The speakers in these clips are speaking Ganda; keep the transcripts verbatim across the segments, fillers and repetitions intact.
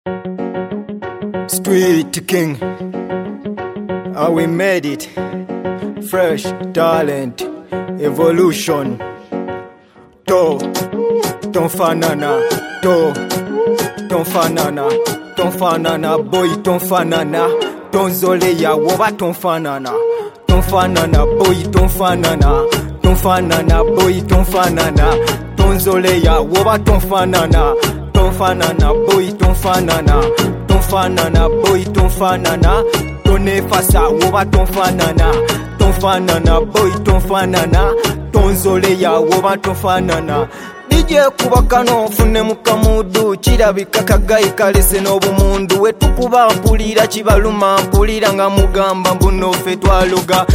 Street King, how we made it. Fresh talent, evolution. To, ton fanana. To, ton fanana. Ton fanana, boy, ton fanana. Ton zoleya, woba ton fanana. Ton fanana, boy, ton fanana. Ton fanana, boy, ton fanana. Ton zoleya, woba ton fanana. Ton fanana, boy, ton fanana. Ton fanana, boy, ton fanana. Ton efasa, woba ton fanana. Ton fanana, boy, ton fanana. Ton zoleya, woba ton fanana. D J kubakano nfune mukamudu kirabika kagayi kalese n'obumundu wetukuba mpulira kibaluma mpulira nga mugamba mbuno ffe twaluga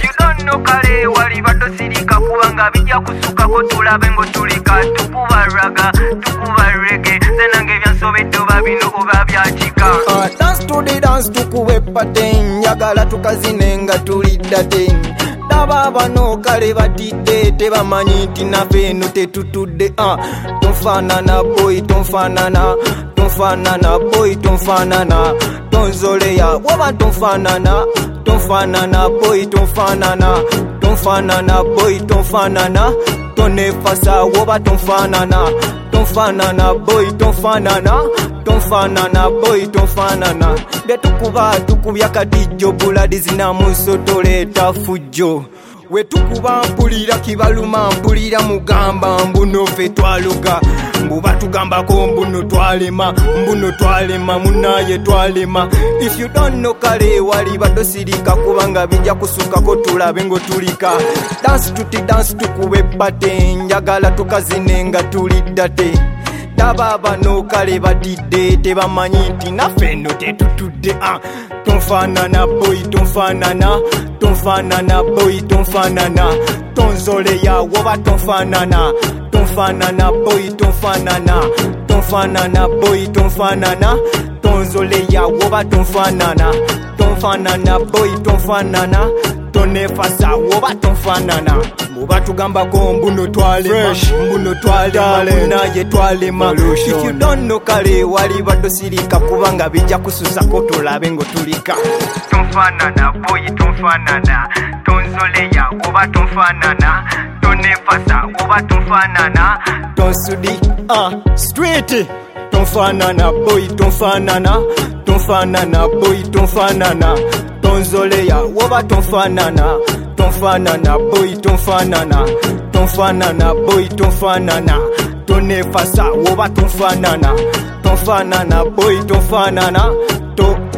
no kale wali batosirika kubanga bijja kusukako tulabe ngo tulika tukuba raga tukuba reggae zenange byansobedde oba bino oba byakika uh, dance to the dance tukube pattern njagala tukazine nga tulidda ten daba bano kale batidde tebamanyi nti naffe eno tetutudde uh, tonfanana boy tonfanana tonfanana boy tonfanana tonzoleya woba tonfanana tonfanana boy tonfanana tonfanana boy tonfanana tonefasa woba tonfanana tonfanana boy tonfanana tonfanana boy tonfanana betukuba tukubya kadijo buladi zinamusotoleta fujjo wetukuba mpulira kibaluma mpulira mugamba mbuno ffe twaluga mbuba tugambako mbuno twalema mbuno twalema munaye twalema if you don't know kale wali badosirika kubanga bijja kusukako tulabe ngo tulika dance tuti dance tukube pate njagala tukazine nga tulidda te daba bano kale batidde tebamanyi nti naffe eno tetutudde uh. tonfanana boy tonfanana tonfanana boy tonfanana tonzoleya woba tonfanana tonfanana boy tonfanana tonfanana boy tonfanana tonzoleya woba tonfanana tonfanana boy tonfanana tonefasa woba tonfanana muba tugambako mbuno twalema mbuno twalema naye twalema if you don't know kale wali badosirika kubanga bijja kususako tulabe ngo tulika tonfanana boy tonfanana tonzoleya woba tonfanana tonefasa woba tonfanana tonsudi ah street tonfanana boy tonfanana tonfanana boy tonfanana tonzoleya woba tonfanana tonfanana boy tonfanana tonfanana boy tonfanana tonefasa woba tonfanana tonfanana boy tonfanana to